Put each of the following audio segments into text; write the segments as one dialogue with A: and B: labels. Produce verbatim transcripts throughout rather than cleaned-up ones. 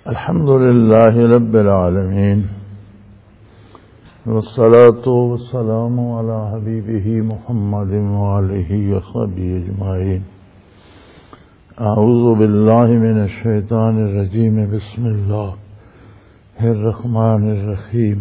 A: الحمد لله رب العالمين والصلاة والسلام على حبيبه محمد وآله وصحبه أجمعين. أعوذ بالله من الشيطان الرجيم. بسم الله الرحمن الرحيم.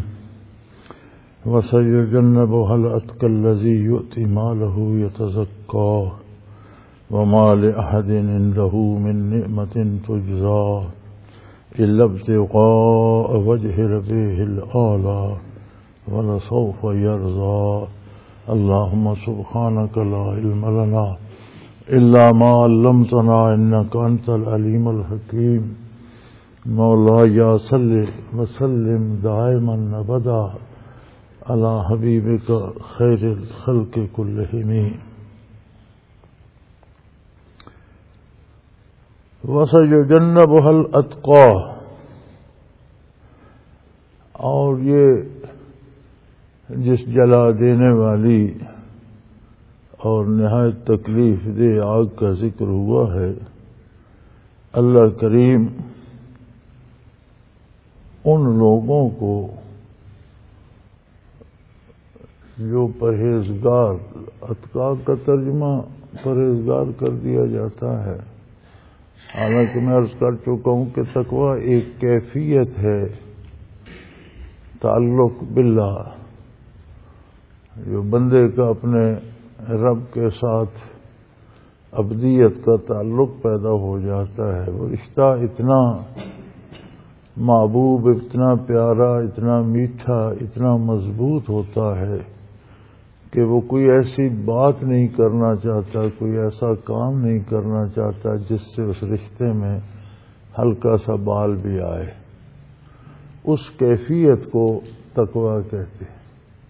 A: وسيجنبها الأتقى الذي يؤتي ماله يتزكى وما لأحد عنده من نعمة تجزى إلا ابتغاء وجه ربه الأعلى ولسوف يرضى. اللهم سبحانك لا علم لنا إلا ما علمتنا إنك أنت العليم الحكيم. مولاي صل وسلم دائما أبدا على حبيبك خير الخلق كلهم. وَسَيُجَنَّبُهَا الْأَتْقَى، اور یہ جس جلا دینے والی اور نہایت تکلیف دہ آگ کا ذکر ہوا ہے، اللہ کریم ان لوگوں کو جو پرہیزگار، اتقا کا ترجمہ پرہیزگار کر دیا جاتا ہے، حالانکہ میں عرض کر چکا ہوں کہ تقویٰ ایک کیفیت ہے، تعلق باللہ، جو بندے کا اپنے رب کے ساتھ ابدیت کا تعلق پیدا ہو جاتا ہے. وہ رشتہ اتنا محبوب، اتنا پیارا، اتنا میٹھا، اتنا مضبوط ہوتا ہے کہ وہ کوئی ایسی بات نہیں کرنا چاہتا، کوئی ایسا کام نہیں کرنا چاہتا جس سے اس رشتے میں ہلکا سا بال بھی آئے. اس کیفیت کو تقویٰ کہتے ہیں.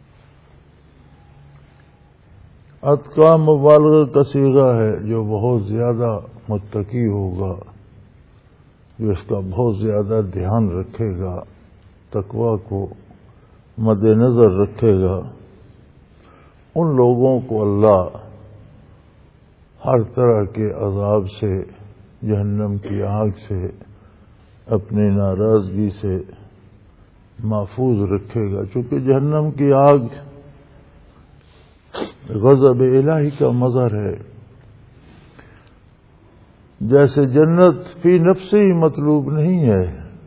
A: اتقا مبالغہ کا صیغہ ہے، جو بہت زیادہ متقی ہوگا، جو اس کا بہت زیادہ دھیان رکھے گا، تقویٰ کو مد نظر رکھے گا، ان لوگوں کو اللہ ہر طرح کے عذاب سے، جہنم کی آگ سے، اپنی ناراضگی سے محفوظ رکھے گا. چونکہ جہنم کی آگ غضب الہی کا مظہر ہے. جیسے جنت فی نفسی ہی مطلوب نہیں ہے،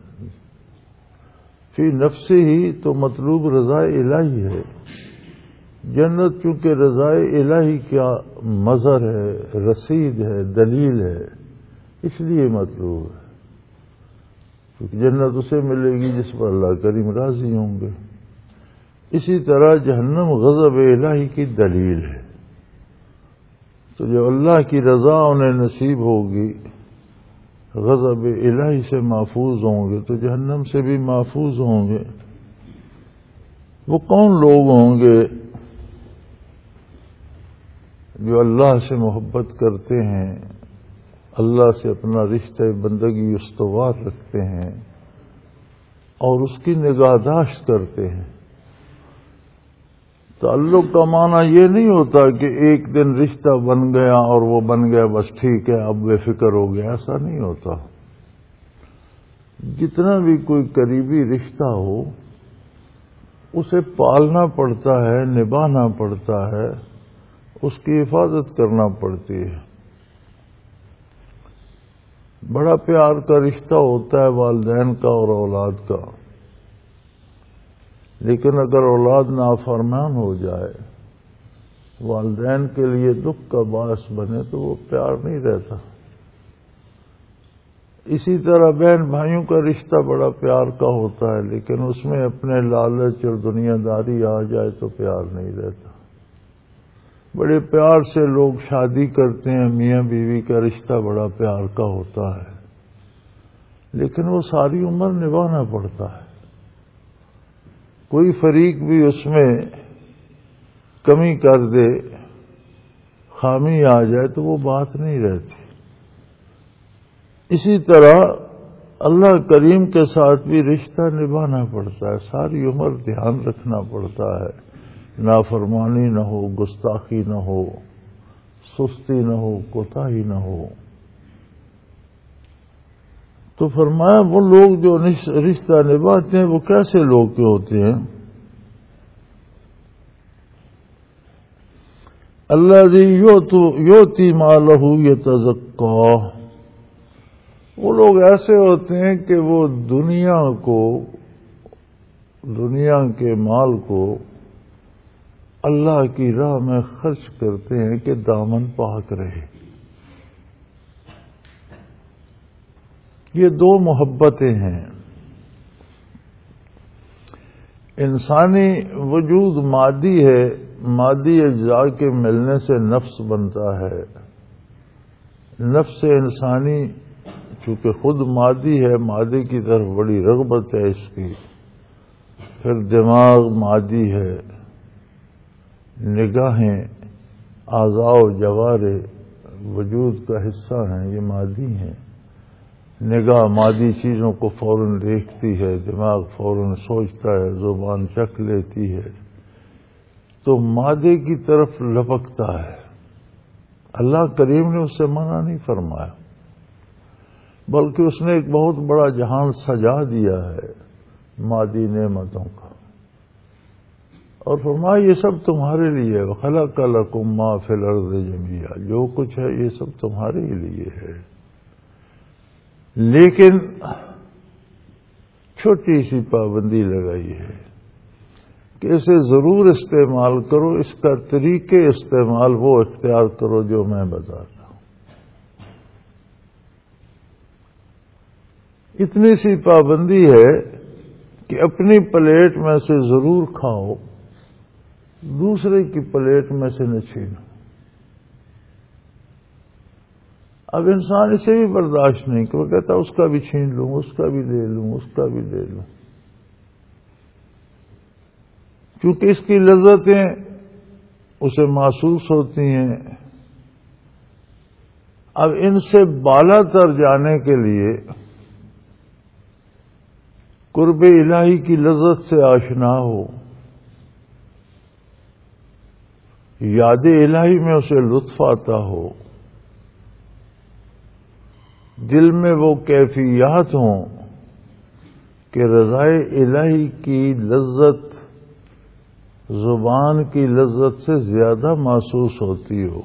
A: فی نفسی ہی تو مطلوب رضا الہی ہے. جنت چونکہ رضا الہی کا مظہر ہے، رسید ہے، دلیل ہے، اس لیے مطلوب ہے. کیونکہ جنت اسے ملے گی جس پر اللہ کریم راضی ہوں گے. اسی طرح جہنم غضب الہی کی دلیل ہے. تو جو اللہ کی رضا انہیں نصیب ہوگی، غضب الہی سے محفوظ ہوں گے، تو جہنم سے بھی محفوظ ہوں گے. وہ کون لوگ ہوں گے جو اللہ سے محبت کرتے ہیں، اللہ سے اپنا رشتہ بندگی استوار رکھتے ہیں اور اس کی نگہداشت کرتے ہیں. تعلق کا معنی یہ نہیں ہوتا کہ ایک دن رشتہ بن گیا اور وہ بن گیا بس ٹھیک ہے اب بے فکر ہو گیا، ایسا نہیں ہوتا. جتنا بھی کوئی قریبی رشتہ ہو اسے پالنا پڑتا ہے، نبھانا پڑتا ہے، اس کی حفاظت کرنا پڑتی ہے. بڑا پیار کا رشتہ ہوتا ہے والدین کا اور اولاد کا، لیکن اگر اولاد نافرمان ہو جائے، والدین کے لیے دکھ کا باعث بنے، تو وہ پیار نہیں رہتا. اسی طرح بہن بھائیوں کا رشتہ بڑا پیار کا ہوتا ہے، لیکن اس میں اپنے لالچ اور دنیا داری آ جائے تو پیار نہیں رہتا. بڑے پیار سے لوگ شادی کرتے ہیں، میاں بیوی کا رشتہ بڑا پیار کا ہوتا ہے، لیکن وہ ساری عمر نبھانا پڑتا ہے. کوئی فریق بھی اس میں کمی کر دے، خامی آ جائے تو وہ بات نہیں رہتی. اسی طرح اللہ کریم کے ساتھ بھی رشتہ نبھانا پڑتا ہے، ساری عمر دھیان رکھنا پڑتا ہے، نافرمانی نہ ہو، گستاخی نہ ہو، سستی نہ ہو، کوتاہی نہ ہو. تو فرمایا وہ لوگ جو رشتہ نبھاتے ہیں وہ کیسے لوگ کے ہوتے ہیں؟ الذی یؤتی مالہ یتزکا، وہ لوگ ایسے ہوتے ہیں کہ وہ دنیا کو دنیا کے مال کو اللہ کی راہ میں خرچ کرتے ہیں کہ دامن پاک رہے۔ یہ دو محبتیں ہیں۔ انسانی وجود مادی ہے، مادی اجزاء کے ملنے سے نفس بنتا ہے۔ نفس انسانی چونکہ خود مادی ہے، مادی کی طرف بڑی رغبت ہے اس کی۔ پھر دماغ مادی ہے، نگاہیں، اعضاء و جوارح وجود کا حصہ ہیں، یہ مادی ہیں۔ نگاہ مادی چیزوں کو فوراً دیکھتی ہے، دماغ فوراً سوچتا ہے، زبان چکھ لیتی ہے، تو مادے کی طرف لپکتا ہے۔ اللہ کریم نے اسے منع نہیں فرمایا، بلکہ اس نے ایک بہت بڑا جہان سجا دیا ہے مادی نعمتوں کا، اور فرمایا یہ سب تمہارے لیے ہے۔ وَخَلَقَ لَكُم مَّا فِي الْأَرْضِ جَمِيعًا، جو کچھ ہے یہ سب تمہارے ہی لیے ہے، لیکن چھوٹی سی پابندی لگائی ہے کہ اسے ضرور استعمال کرو، اس کا طریقے استعمال وہ اختیار کرو جو میں بتاتا ہوں۔ اتنی سی پابندی ہے کہ اپنی پلیٹ میں سے ضرور کھاؤ، دوسرے کی پلیٹ میں سے نہ چھینو۔ اب انسان اسے بھی برداشت نہیں کہ وہ کہتا اس کا بھی چھین لوں، اس کا بھی لے لوں، اس کا بھی لے لوں، کیونکہ اس کی لذتیں اسے محسوس ہوتی ہیں۔ اب ان سے بالا تر جانے کے لیے قرب الہی کی لذت سے آشنا ہو، یاد الہی میں اسے لطف آتا ہو، دل میں وہ کیفیات ہوں کہ رضائے الہی کی لذت زبان کی لذت سے زیادہ محسوس ہوتی ہو۔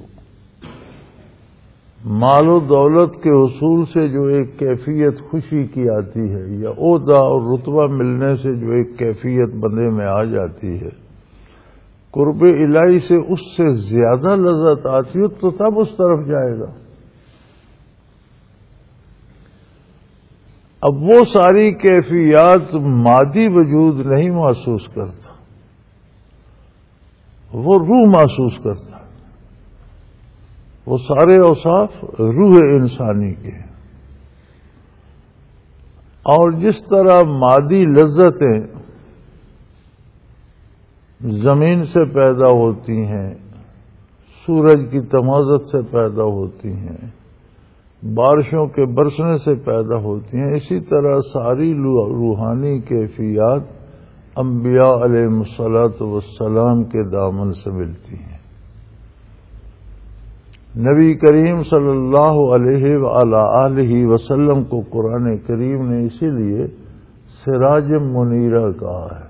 A: مال و دولت کے حصول سے جو ایک کیفیت خوشی کی آتی ہے، یا عہدہ اور رتبہ ملنے سے جو ایک کیفیت بندے میں آ جاتی ہے، قرب الہی سے اس سے زیادہ لذت آتی ہو تو تب اس طرف جائے گا۔ اب وہ ساری کیفیات مادی وجود نہیں محسوس کرتا، وہ روح محسوس کرتا، وہ سارے اوصاف روح انسانی کے۔ اور جس طرح مادی لذتیں زمین سے پیدا ہوتی ہیں، سورج کی تمازت سے پیدا ہوتی ہیں، بارشوں کے برسنے سے پیدا ہوتی ہیں، اسی طرح ساری روحانی کیفیات انبیاء علیہ الصلوۃ والسلام کے دامن سے ملتی ہیں۔ نبی کریم صلی اللہ علیہ وآلہ آلہ وسلم کو قرآن کریم نے اسی لیے سراج منیرہ کہا ہے،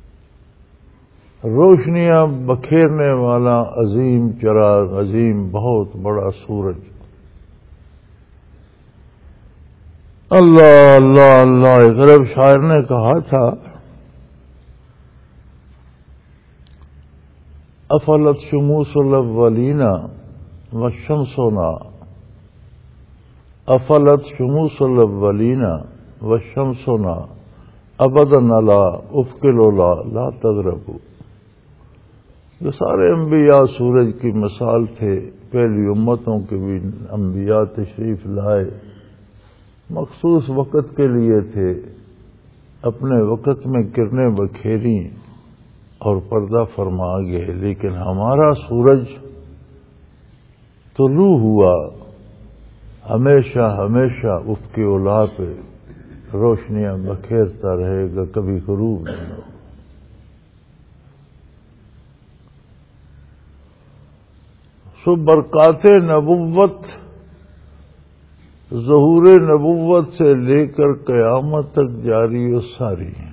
A: روشنیاں بکھیرنے والا عظیم چراغ، عظیم بہت بڑا سورج۔ اللہ اللہ اللہ، ایک عرب شاعر نے کہا تھا، افلت شموس الاولین والشمسنا، افلت شموس الاولین والشمسنا ابدا لا افق العلا لا تغربوا۔ یہ سارے انبیاء سورج کی مثال تھے، پہلی امتوں کے بھی انبیاء تشریف لائے، مخصوص وقت کے لیے تھے، اپنے وقت میں کرنیں بکھیری اور پردہ فرما گئے، لیکن ہمارا سورج طلوع ہوا، ہمیشہ ہمیشہ افق اولا پہ روشنیاں بکھیرتا رہے گا، کبھی غروب نہیں ہوگا۔ سو برکات نبوت ظہور نبوت سے لے کر قیامت تک جاری و ساری ہیں۔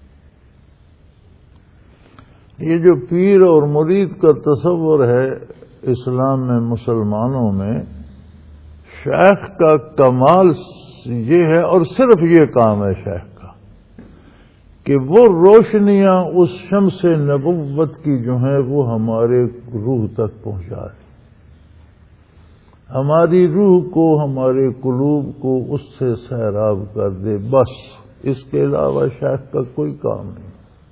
A: یہ جو پیر اور مرید کا تصور ہے اسلام میں، مسلمانوں میں، شیخ کا کمال یہ ہے، اور صرف یہ کام ہے شیخ کا، کہ وہ روشنیاں اس شمس نبوت کی جو ہیں وہ ہمارے روح تک پہنچائے، ہماری روح کو، ہمارے قلوب کو اس سے سیراب کر دے، بس اس کے علاوہ شیخ کا کوئی کام نہیں۔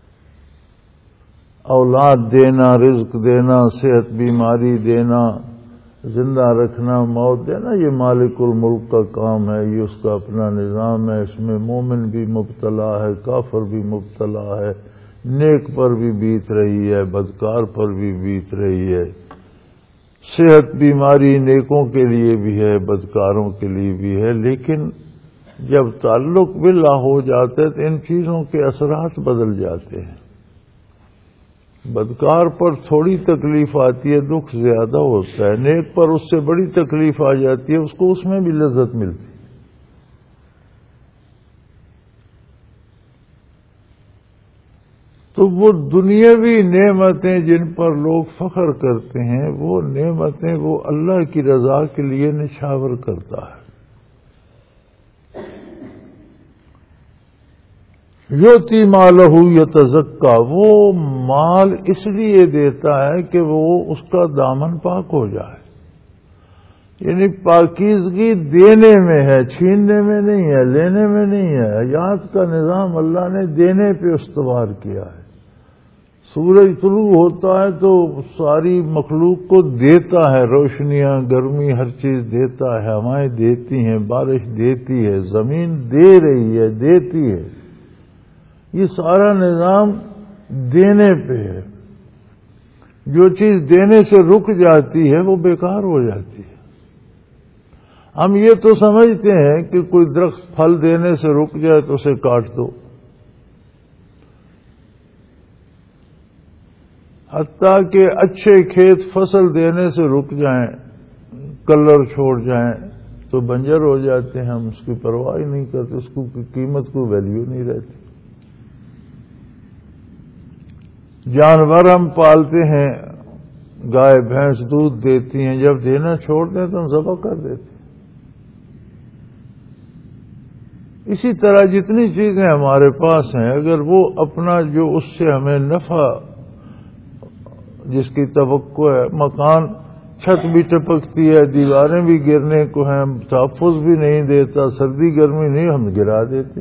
A: اولاد دینا، رزق دینا، صحت بیماری دینا، زندہ رکھنا، موت دینا، یہ مالک الملک کا کام ہے، یہ اس کا اپنا نظام ہے، اس میں مومن بھی مبتلا ہے، کافر بھی مبتلا ہے، نیک پر بھی بیت رہی ہے، بدکار پر بھی بیت رہی ہے۔ صحت بیماری نیکوں کے لیے بھی ہے، بدکاروں کے لیے بھی ہے، لیکن جب تعلق باللہ ہو جاتا ہے تو ان چیزوں کے اثرات بدل جاتے ہیں۔ بدکار پر تھوڑی تکلیف آتی ہے، دکھ زیادہ ہوتا ہے، نیک پر اس سے بڑی تکلیف آ جاتی ہے، اس کو اس میں بھی لذت ملتی ہے۔ تو وہ دنیاوی نعمتیں جن پر لوگ فخر کرتے ہیں، وہ نعمتیں وہ اللہ کی رضا کے لیے نچھاور کرتا ہے۔ یوتی مالہ یتزکا، وہ مال اس لیے دیتا ہے کہ وہ اس کا دامن پاک ہو جائے، یعنی پاکیزگی دینے میں ہے، چھیننے میں نہیں ہے، لینے میں نہیں ہے۔ حیات کا نظام اللہ نے دینے پہ استوار کیا ہے۔ سورج طلوع ہوتا ہے تو ساری مخلوق کو دیتا ہے، روشنیاں، گرمی، ہر چیز دیتا ہے، ہوائیں دیتی ہیں، بارش دیتی ہے، زمین دے رہی ہے، دیتی ہے۔ یہ سارا نظام دینے پہ ہے۔ جو چیز دینے سے رک جاتی ہے وہ بیکار ہو جاتی ہے۔ ہم یہ تو سمجھتے ہیں کہ کوئی درخت پھل دینے سے رک جائے تو اسے کاٹ دو، حتیٰ کہ اچھے کھیت فصل دینے سے رک جائیں، کلر چھوڑ جائیں تو بنجر ہو جاتے ہیں، ہم اس کی پرواہ ہی نہیں کرتے، اس کو قیمت کو ویلیو نہیں رہتی۔ جانور ہم پالتے ہیں، گائے بھینس دودھ دیتی ہیں، جب دینا چھوڑ دیں تو ہم ذبح کر دیتے ہیں۔ اسی طرح جتنی چیزیں ہمارے پاس ہیں، اگر وہ اپنا جو اس سے ہمیں نفع جس کی توقع ہے، مکان چھت بھی ٹپکتی ہے، دیواریں بھی گرنے کو ہیں، تحفظ بھی نہیں دیتا، سردی گرمی نہیں، ہم گرا دیتے۔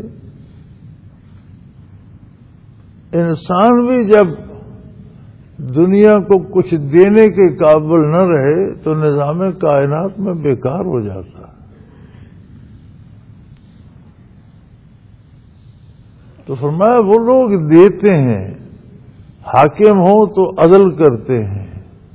A: انسان بھی جب دنیا کو کچھ دینے کے قابل نہ رہے تو نظام کائنات میں بیکار ہو جاتا ہے۔ تو فرمایا وہ لوگ دیتے ہیں، حاکم ہوں تو عدل کرتے ہیں،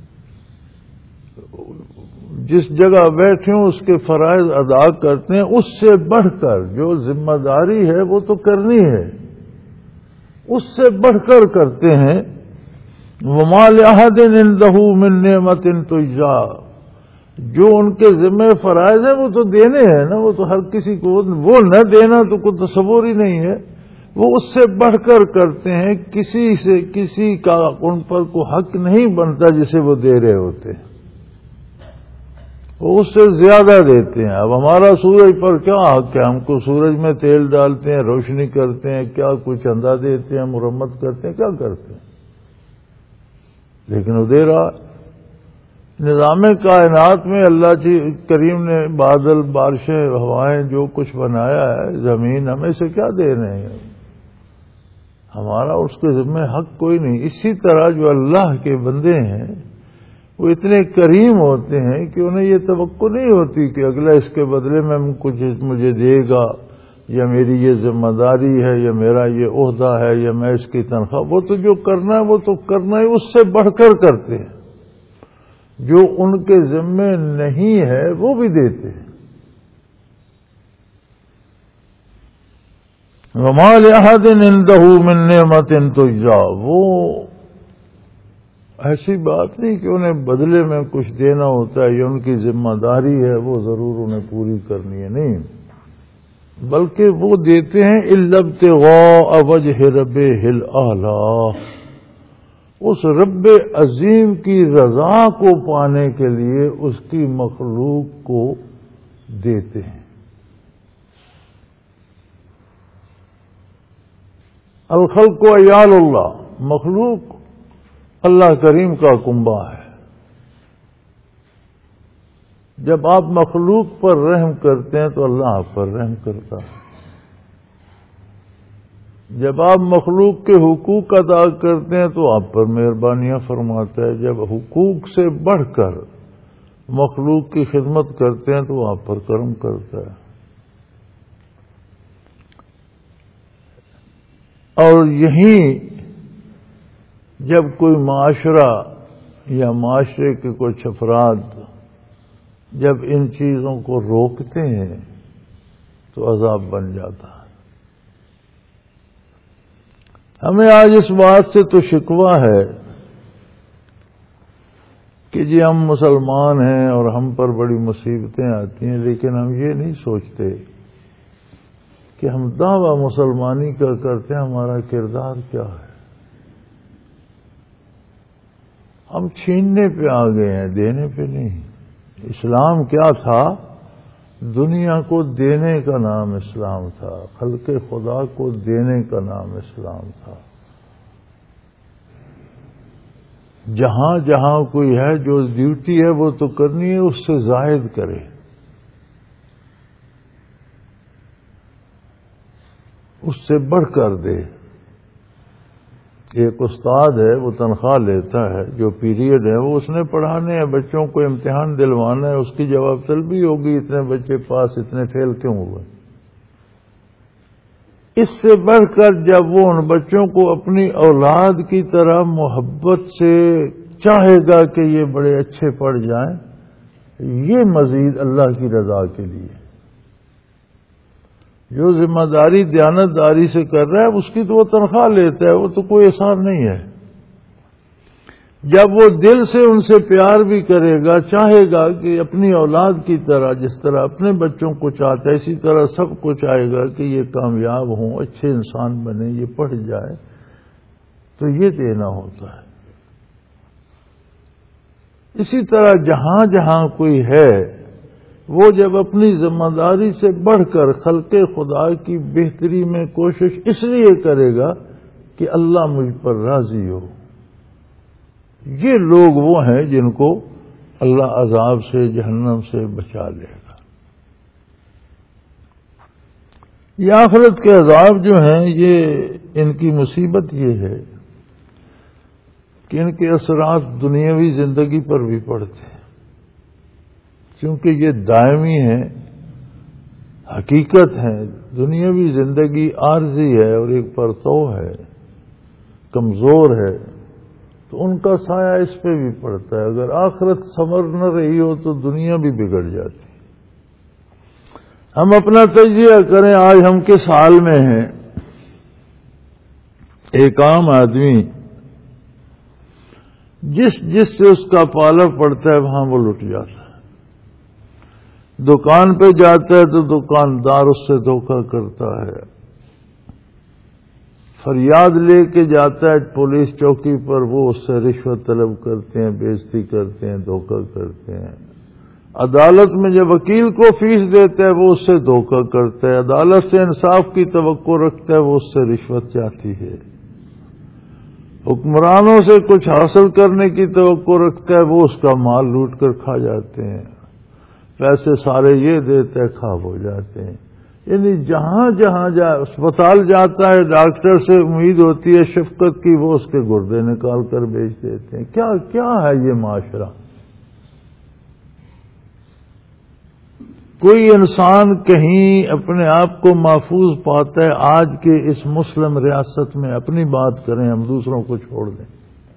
A: جس جگہ بیٹھے ہوں اس کے فرائض ادا کرتے ہیں، اس سے بڑھ کر جو ذمہ داری ہے وہ تو کرنی ہے، اس سے بڑھ کر کرتے ہیں۔ وَمَا لِأَحَدٍ عِندَهُ مِن نِّعْمَةٍ تُجْزَىٰ، جو ان کے ذمہ فرائض ہیں وہ تو دینے ہیں نا، وہ تو ہر کسی کو، وہ نہ دینا تو کوئی تصور ہی نہیں ہے۔ وہ اس سے بڑھ کر کرتے ہیں، کسی سے کسی کا ان پر کوئی حق نہیں بنتا جسے وہ دے رہے ہوتے ہیں، وہ اس سے زیادہ دیتے ہیں۔ اب ہمارا سورج پر کیا حق ہے؟ ہم کو سورج میں تیل ڈالتے ہیں، روشنی کرتے ہیں، کیا کچھ چندہ دیتے ہیں، مرمت کرتے ہیں، کیا کرتے ہیں، لیکن وہ دے رہا۔ نظام کائنات میں اللہ کریم نے بادل، بارشیں، ہوائیں، جو کچھ بنایا ہے، زمین، ہمیں سے کیا دے رہے ہیں؟ ہمارا اس کے ذمہ حق کوئی نہیں۔ اسی طرح جو اللہ کے بندے ہیں وہ اتنے کریم ہوتے ہیں کہ انہیں یہ توقع نہیں ہوتی کہ اگلا اس کے بدلے میں کچھ مجھے دے گا، یا میری یہ ذمہ داری ہے، یا میرا یہ عہدہ ہے، یا میں اس کی تنخواہ۔ وہ تو جو کرنا ہے وہ تو کرنا ہی، اس سے بڑھ کر کرتے ہیں۔ جو ان کے ذمہ نہیں ہے وہ بھی دیتے ہیں۔ وَمَا لِأَحَدٍ عِندَهُ مِن نِّعْمَةٍ تُجْزَىٰ، وہ ایسی بات نہیں کہ انہیں بدلے میں کچھ دینا ہوتا ہے، یہ ان کی ذمہ داری ہے، وہ ضرور انہیں پوری کرنی ہے، نہیں، بلکہ وہ دیتے ہیں اِلَّا ابْتِغَاءَ وَجْهِ رَبِّهِ الْأَعْلَىٰ، اس رب عظیم کی رضا کو پانے کے لیے اس کی مخلوق کو دیتے ہیں۔ الخلق عیال اللہ، مخلوق اللہ کریم کا کنبہ ہے۔ جب آپ مخلوق پر رحم کرتے ہیں تو اللہ آپ پر رحم کرتا ہے۔ جب آپ مخلوق کے حقوق ادا کرتے ہیں تو آپ پر مہربانیاں فرماتا ہے۔ جب حقوق سے بڑھ کر مخلوق کی خدمت کرتے ہیں تو آپ پر کرم کرتا ہے۔ اور یہیں جب کوئی معاشرہ یا معاشرے کے کچھ افراد جب ان چیزوں کو روکتے ہیں تو عذاب بن جاتا ہے۔ ہمیں آج اس بات سے تو شکوہ ہے کہ جی ہم مسلمان ہیں اور ہم پر بڑی مصیبتیں آتی ہیں، لیکن ہم یہ نہیں سوچتے کہ ہم دعویٰ مسلمانی کا کرتے ہیں، ہمارا کردار کیا ہے۔ ہم چھیننے پہ آ گئے ہیں، دینے پہ نہیں۔ اسلام کیا تھا؟ دنیا کو دینے کا نام اسلام تھا، خلق خدا کو دینے کا نام اسلام تھا۔ جہاں جہاں کوئی ہے جو ڈیوٹی ہے وہ تو کرنی ہے، اس سے زائد کرے، اس سے بڑھ کر دے۔ ایک استاد ہے، وہ تنخواہ لیتا ہے، جو پیریڈ ہے وہ اس نے پڑھانے ہیں، بچوں کو امتحان دلوانا ہے، اس کی جواب طلبی ہوگی، اتنے بچے پاس، اتنے فیل کیوں ہوئے۔ اس سے بڑھ کر جب وہ ان بچوں کو اپنی اولاد کی طرح محبت سے چاہے گا کہ یہ بڑے اچھے پڑھ جائیں، یہ مزید اللہ کی رضا کے لیے۔ جو ذمہ داری دیانت داری سے کر رہا ہے اس کی تو وہ تنخواہ لیتا ہے، وہ تو کوئی احسان نہیں ہے۔ جب وہ دل سے ان سے پیار بھی کرے گا، چاہے گا کہ اپنی اولاد کی طرح، جس طرح اپنے بچوں کو چاہتا ہے اسی طرح سب کو چاہے گا کہ یہ کامیاب ہوں، اچھے انسان بنے، یہ پڑھ جائے، تو یہ دینا ہوتا ہے۔ اسی طرح جہاں جہاں کوئی ہے وہ جب اپنی ذمہ داری سے بڑھ کر خلق خدا کی بہتری میں کوشش اس لیے کرے گا کہ اللہ مجھ پر راضی ہو، یہ لوگ وہ ہیں جن کو اللہ عذاب سے، جہنم سے بچا لے گا۔ یہ آخرت کے عذاب جو ہیں، یہ ان کی مصیبت یہ ہے کہ ان کے اثرات دنیاوی زندگی پر بھی پڑتے ہیں، کیونکہ یہ دائمی ہے، حقیقت ہے۔ دنیاوی زندگی عارضی ہے اور ایک پرتو ہے، کمزور ہے، تو ان کا سایہ اس پہ بھی پڑتا ہے۔ اگر آخرت سنور نہ رہی ہو تو دنیا بھی بگڑ جاتی۔ ہم اپنا تجزیہ کریں، آج ہم کس حال میں ہیں۔ ایک عام آدمی جس جس سے اس کا پالا پڑتا ہے وہاں وہ لٹ جاتا ہے۔ دکان پہ جاتا ہے تو دکاندار اس سے دھوکہ کرتا ہے، فریاد لے کے جاتا ہے پولیس چوکی پر، وہ اس سے رشوت طلب کرتے ہیں، بے عزتی کرتے ہیں، دھوکہ کرتے ہیں۔ عدالت میں جب وکیل کو فیس دیتا ہے وہ اس سے دھوکہ کرتا ہے، عدالت سے انصاف کی توقع رکھتا ہے وہ اس سے رشوت چاہتی ہے، حکمرانوں سے کچھ حاصل کرنے کی توقع رکھتا ہے وہ اس کا مال لوٹ کر کھا جاتے ہیں، پیسے سارے یہ دیتے خواب ہو جاتے ہیں۔ یعنی جہاں جہاں جا اسپتال جاتا ہے ڈاکٹر سے امید ہوتی ہے شفقت کی، وہ اس کے گردے نکال کر بیچ دیتے ہیں۔ کیا کیا ہے یہ معاشرہ؟ کوئی انسان کہیں اپنے آپ کو محفوظ پاتا ہے آج کے اس مسلم ریاست میں؟ اپنی بات کریں، ہم دوسروں کو چھوڑ دیں۔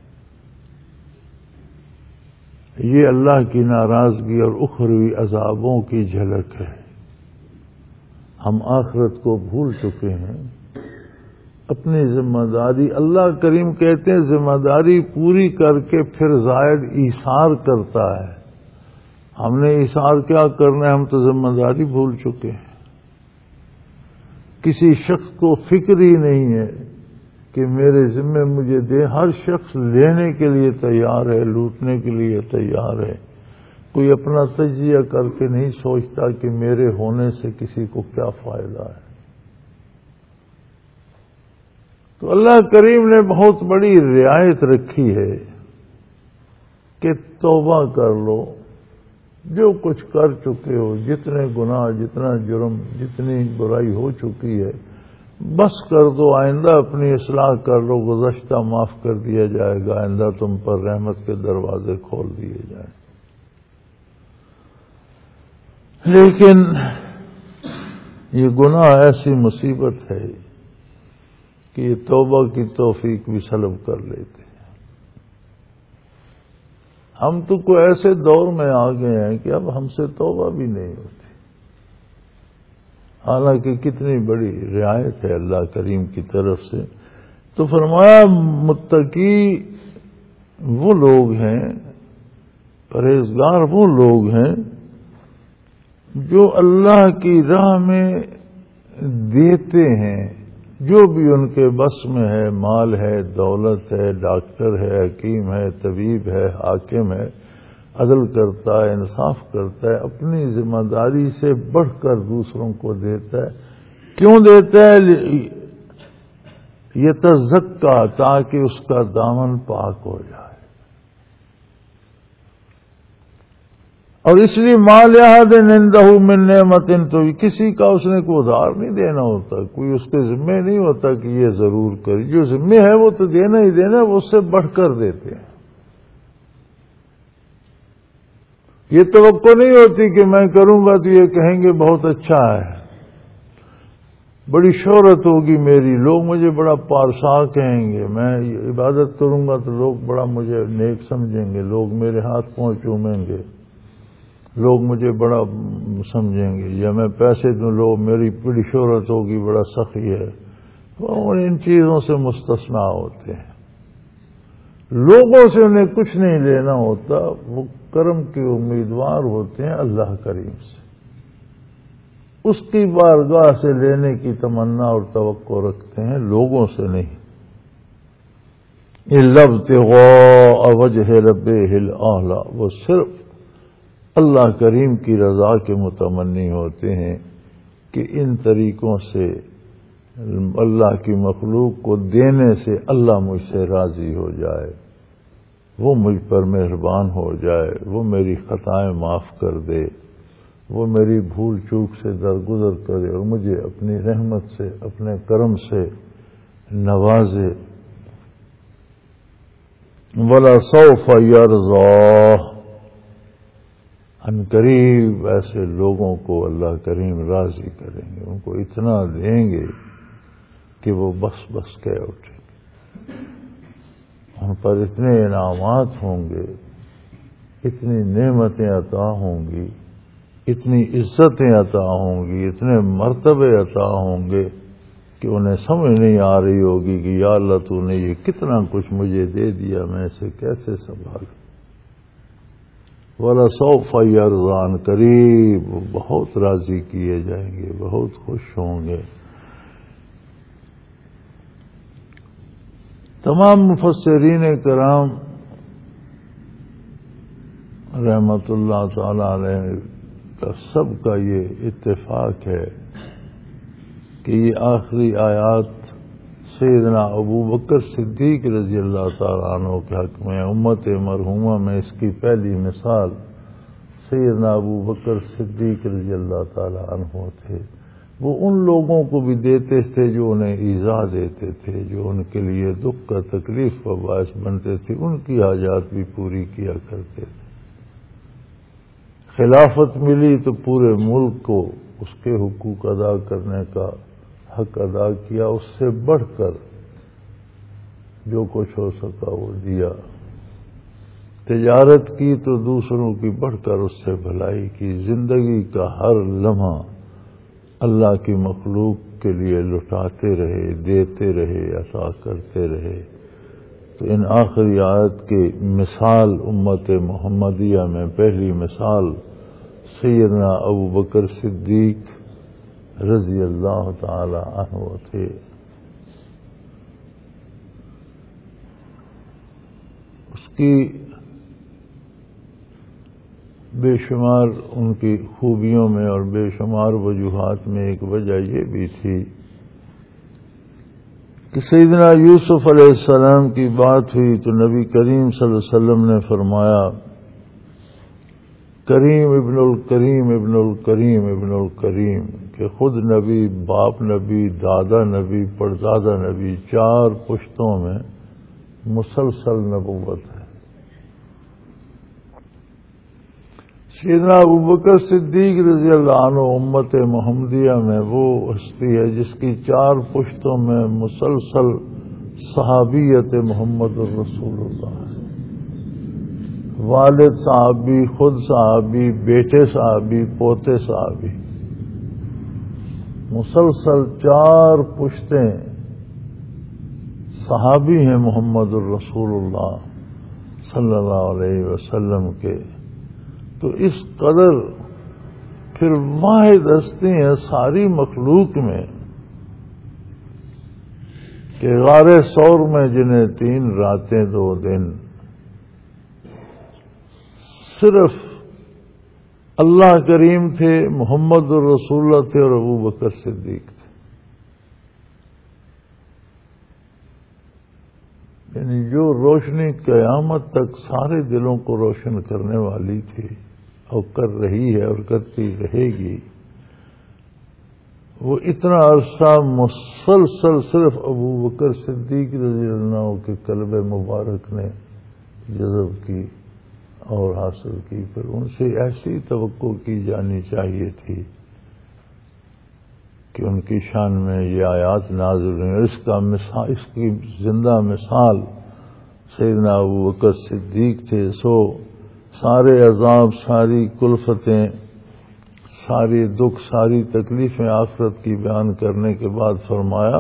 A: یہ اللہ کی ناراضگی اور اخروی عذابوں کی جھلک ہے۔ ہم آخرت کو بھول چکے ہیں اپنی ذمہ داری اللہ کریم کہتے ہیں ذمہ داری پوری کر کے پھر زائد ایثار کرتا ہے. ہم نے ایثار کیا کرنا ہے؟ ہم تو ذمہ داری بھول چکے ہیں. کسی شخص کو فکر ہی نہیں ہے کہ میرے ذمہ مجھے دے. ہر شخص لینے کے لیے تیار ہے، لوٹنے کے لیے تیار ہے. کوئی اپنا تجزیہ کر کے نہیں سوچتا کہ میرے ہونے سے کسی کو کیا فائدہ ہے. تو اللہ کریم نے بہت بڑی رعایت رکھی ہے کہ توبہ کر لو. جو کچھ کر چکے ہو، جتنے گناہ، جتنا جرم، جتنی برائی ہو چکی ہے، بس کر دو. آئندہ اپنی اصلاح کر لو، گزشتہ معاف کر دیا جائے گا. آئندہ تم پر رحمت کے دروازے کھول دیے جائیں. لیکن یہ گناہ ایسی مصیبت ہے کہ یہ توبہ کی توفیق بھی سلب کر لیتے ہیں. ہم تو کوئی ایسے دور میں آ گئے ہیں کہ اب ہم سے توبہ بھی نہیں ہوتی. حالانکہ کتنی بڑی رعایت ہے اللہ کریم کی طرف سے. تو فرمایا متقی وہ لوگ ہیں، پرہیزگار وہ لوگ ہیں جو اللہ کی راہ میں دیتے ہیں جو بھی ان کے بس میں ہے. مال ہے، دولت ہے، ڈاکٹر ہے، حکیم ہے، طبیب ہے، حاکم ہے، عدل کرتا ہے، انصاف کرتا ہے. اپنی ذمہ داری سے بڑھ کر دوسروں کو دیتا ہے. کیوں دیتا ہے؟ یہ تزکا، تاکہ اس کا دامن پاک ہو جائے. اور اس لیے مال احد عندہ من نعمت، تو کسی کا اس نے کوئی ادھار نہیں دینا ہوتا. کوئی اس کے ذمہ نہیں ہوتا کہ یہ ضرور کر. جو ذمہ ہے وہ تو دینا ہی دینا، وہ اس سے بڑھ کر دیتے ہیں. یہ توقع نہیں ہوتی کہ میں کروں گا تو یہ کہیں گے بہت اچھا ہے، بڑی شہرت ہوگی میری، لوگ مجھے بڑا پارسا کہیں گے. میں عبادت کروں گا تو لوگ بڑا مجھے نیک سمجھیں گے، لوگ میرے ہاتھ پاؤں چومیں گے، لوگ مجھے بڑا سمجھیں گے. یا میں پیسے دوں، لوگ میری بڑی شہرت ہوگی، بڑا سخی ہے. وہ ان چیزوں سے مستثنا ہوتے ہیں. لوگوں سے انہیں کچھ نہیں لینا ہوتا. وہ کرم کے امیدوار ہوتے ہیں اللہ کریم سے. اس کی بارگاہ سے لینے کی تمنا اور توقع رکھتے ہیں، لوگوں سے نہیں. اِلَّا ابْتِغَاءَ وَجْهِ رَبِّهِ الْأَعْلَىٰ، وہ صرف اللہ کریم کی رضا کے متمنی ہوتے ہیں کہ ان طریقوں سے اللہ کی مخلوق کو دینے سے اللہ مجھ سے راضی ہو جائے، وہ مجھ پر مہربان ہو جائے، وہ میری خطائیں معاف کر دے، وہ میری بھول چوک سے درگزر کرے اور مجھے اپنی رحمت سے، اپنے کرم سے نوازے. وَلَسَوْفَ يَرْضَىٰ، ان قریب ایسے لوگوں کو اللہ کریم راضی کریں گے. ان کو اتنا دیں گے کہ وہ بس بس کہہ اٹھیں گے. ان پر اتنے انعامات ہوں گے، اتنی نعمتیں عطا ہوں گی، اتنی عزتیں عطا ہوں گی، اتنے مرتبے عطا ہوں گے کہ انہیں سمجھ نہیں آ رہی ہوگی کہ یا اللہ تو نے یہ کتنا کچھ مجھے دے دیا، میں اسے کیسے سنبھالوں. وَلَسَوْفَ يَرْضَىٰ، قریب بہت راضی کیے جائیں گے، بہت خوش ہوں گے. تمام مفسرین کرام رحمت اللہ تعالی علیہ کا سب کا یہ اتفاق ہے کہ یہ آخری آیات سیدنا ابو بکر صدیق رضی اللہ تعالیٰ عنہ کے حق میں. امت مرحومہ میں اس کی پہلی مثال سیدنا ابو بکر صدیق رضی اللہ تعالیٰ عنہ تھے. وہ ان لوگوں کو بھی دیتے تھے جو انہیں ایذا دیتے تھے، جو ان کے لیے دکھ کا تکلیف کا باعث بنتے تھے، ان کی حاجات بھی پوری کیا کرتے تھے. خلافت ملی تو پورے ملک کو اس کے حقوق ادا کرنے کا حق ادا کیا، اس سے بڑھ کر جو کچھ ہو سکا وہ دیا. تجارت کی تو دوسروں کی بڑھ کر اس سے بھلائی کی. زندگی کا ہر لمحہ اللہ کی مخلوق کے لیے لٹاتے رہے، دیتے رہے، عطا کرتے رہے۔ تو ان آخری آیت کی مثال امت محمدیہ میں پہلی مثال سیدنا ابو بکر صدیق رضی اللہ تعالی عنہ تھے۔ اس کی بے شمار ان کی خوبیوں میں اور بے شمار وجوہات میں ایک وجہ یہ بھی تھی کہ سیدنا یوسف علیہ السلام کی بات ہوئی تو نبی کریم صلی اللہ علیہ وسلم نے فرمایا کریم ابن الکریم ابن الکریم ابن الکریم، کہ خود نبی، باپ نبی، دادا نبی، پردادا نبی، چار پشتوں میں مسلسل نبوت ہے۔ سیدنا ابو بکر صدیق رضی اللہ عنہ امت محمدیہ میں وہ ہستی ہے جس کی چار پشتوں میں مسلسل صحابیت محمد الرسول اللہ ہے۔ والد صحابی، خود صحابی، بیٹے صحابی، پوتے صحابی، مسلسل چار پشتیں صحابی ہیں محمد الرسول اللہ صلی اللہ علیہ وسلم کے۔ تو اس قدر پھر واحد ہستی ہیں ساری مخلوق میں کہ غار ثور میں جنہیں تین راتیں دو دن صرف اللہ کریم تھے، محمد الرسول اللہ تھے اور ابو بکر صدیق تھے۔ یعنی جو روشنی قیامت تک سارے دلوں کو روشن کرنے والی تھی اور کر رہی ہے اور کرتی رہے گی، وہ اتنا عرصہ مسلسل صرف ابو بکر صدیق رضی اللہ عنہ کے قلب مبارک نے جذب کی اور حاصل کی۔ پھر ان سے ایسی توقع کی جانی چاہیے تھی کہ ان کی شان میں یہ آیات نازل ہوئی، اور اس کا مثال، اس کی زندہ مثال سیدنا ابو بکر صدیق تھے۔ سو سارے عذاب، ساری کلفتیں، ساری دکھ، ساری تکلیفیں آخرت کی بیان کرنے کے بعد فرمایا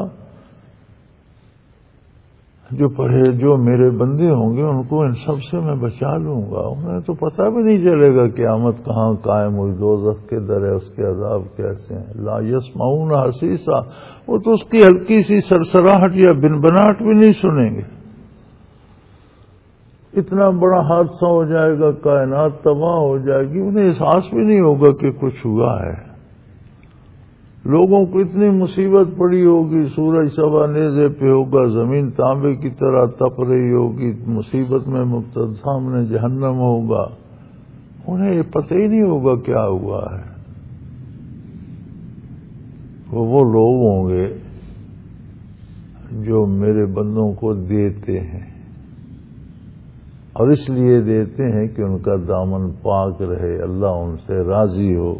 A: جو پڑھے جو میرے بندے ہوں گے ان کو ان سب سے میں بچا لوں گا، انہیں تو پتہ بھی نہیں چلے گا قیامت کہاں قائم ہوئی، دوزخ کے در ہے، اس کے عذاب کیسے ہیں۔ لا یسمعون حسیسا، وہ تو اس کی ہلکی سی سرسراہٹ یا بنبناہٹ بھی نہیں سنیں گے۔ اتنا بڑا حادثہ ہو جائے گا، کائنات تباہ ہو جائے گی، انہیں احساس بھی نہیں ہوگا کہ کچھ ہوا ہے۔ لوگوں کو اتنی مصیبت پڑی ہوگی، سورج سوا نیزے پہ ہوگا، زمین تانبے کی طرح تپ رہی ہوگی، مصیبت میں مبتلا، سامنے جہنم ہوگا، انہیں یہ پتہ ہی نہیں ہوگا کیا ہوا ہے۔ وہ وہ لوگ ہوں گے جو میرے بندوں کو دیتے ہیں، اور اس لیے دیتے ہیں کہ ان کا دامن پاک رہے، اللہ ان سے راضی ہو۔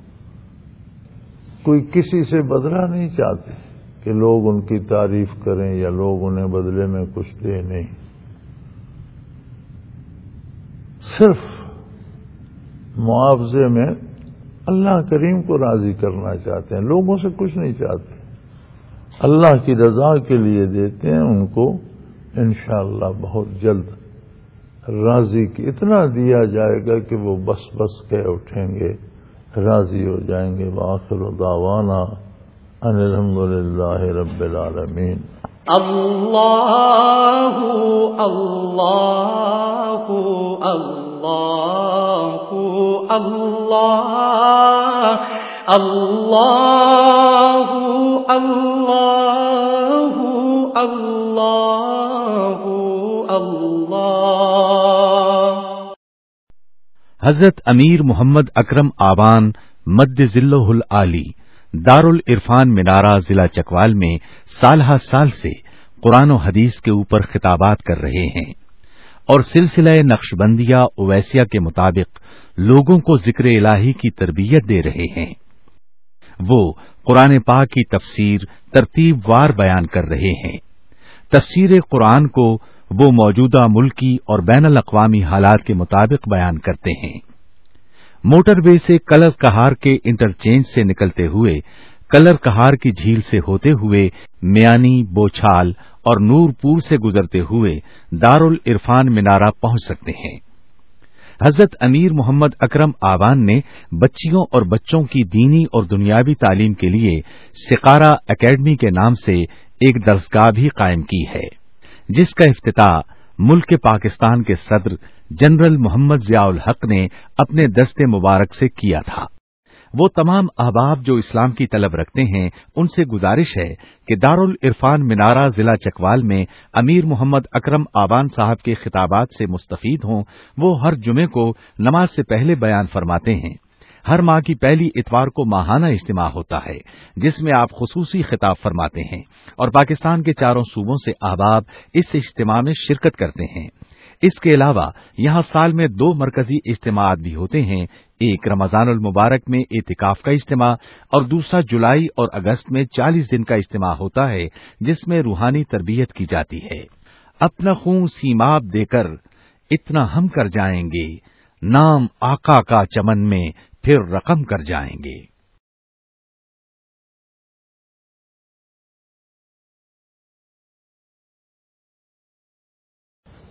A: کوئی کسی سے بدلہ نہیں چاہتے کہ لوگ ان کی تعریف کریں یا لوگ انہیں بدلے میں کچھ دیں، نہیں، صرف معاوضے میں اللہ کریم کو راضی کرنا چاہتے ہیں، لوگوں سے کچھ نہیں چاہتے، اللہ کی رضا کے لیے دیتے ہیں۔ ان کو انشاءاللہ بہت جلد راضی کی اتنا دیا جائے گا کہ وہ بس بس کہہ اٹھیں گے، راضی ہو جائیں گے۔ وآخر دعوانا ان الحمدللہ رب العالمین۔
B: اللہ اللہ اللہ اللہ اللہ اللہ اللہ اللہ۔
C: حضرت امیر محمد اکرم آبان مد ذلہ العالی دارالعرفان منارہ ضلع چکوال میں سالہ سال سے قرآن و حدیث کے اوپر خطابات کر رہے ہیں اور سلسلہ نقشبندیہ اویسیہ کے مطابق لوگوں کو ذکر الہی کی تربیت دے رہے ہیں۔ وہ قرآن پاک کی تفسیر ترتیب وار بیان کر رہے ہیں۔ تفسیر قرآن کو وہ موجودہ ملکی اور بین الاقوامی حالات کے مطابق بیان کرتے ہیں۔ موٹر وے سے کلر کہار کے انٹرچینج سے نکلتے ہوئے کلر کہار کی جھیل سے ہوتے ہوئے میانی، بوچھال اور نورپور سے گزرتے ہوئے دارالعرفان منارہ پہنچ سکتے ہیں۔ حضرت امیر محمد اکرم آبان نے بچیوں اور بچوں کی دینی اور دنیاوی تعلیم کے لیے سقارہ اکیڈمی کے نام سے ایک درسگاہ بھی قائم کی ہے، جس کا افتتاح ملک پاکستان کے صدر جنرل محمد ضیاء الحق نے اپنے دست مبارک سے کیا تھا۔ وہ تمام احباب جو اسلام کی طلب رکھتے ہیں ان سے گزارش ہے کہ دارالعرفان منارہ ضلع چکوال میں امیر محمد اکرم آبان صاحب کے خطابات سے مستفید ہوں۔ وہ ہر جمعے کو نماز سے پہلے بیان فرماتے ہیں۔ ہر ماہ کی پہلی اتوار کو ماہانہ اجتماع ہوتا ہے جس میں آپ خصوصی خطاب فرماتے ہیں اور پاکستان کے چاروں صوبوں سے احباب اس اجتماع میں شرکت کرتے ہیں۔ اس کے علاوہ یہاں سال میں دو مرکزی اجتماعات بھی ہوتے ہیں، ایک رمضان المبارک میں اعتکاف کا اجتماع اور دوسرا جولائی اور اگست میں چالیس دن کا اجتماع ہوتا ہے جس میں روحانی تربیت کی جاتی ہے۔ اپنا خون سیماب دے کر اتنا ہم کر جائیں گے، نام آقا کا چمن میں پھر رقم کر جائیں گے۔